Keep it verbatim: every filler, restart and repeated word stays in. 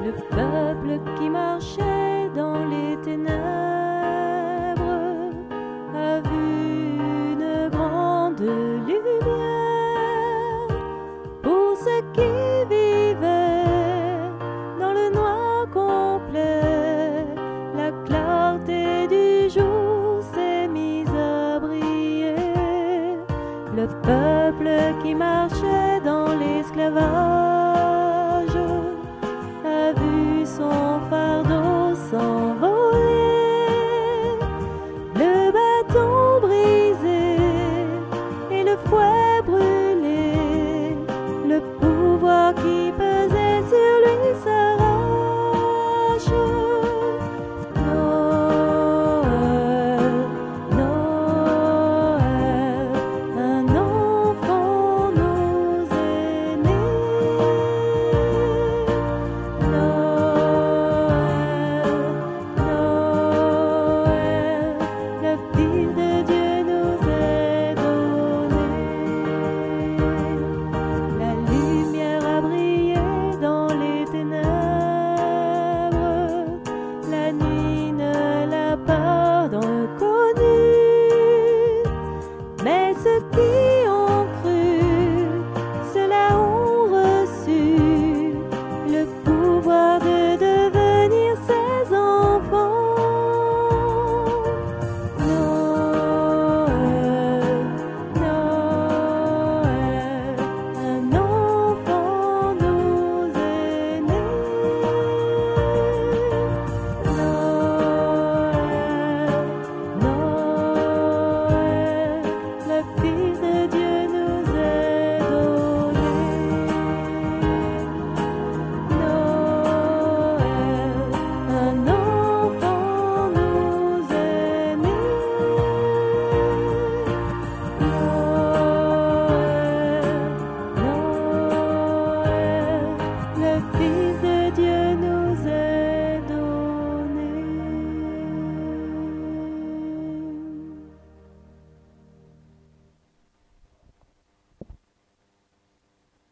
Le peuple qui marchait dans les ténèbres a vu une grande lumière. Pour ceux qui vivaient dans le noir complet, la clarté du jour s'est mise à briller. Le peuple qui marchait dans l'esclavage a vu son fardeau s'envoler, le bâton brisé et le fouet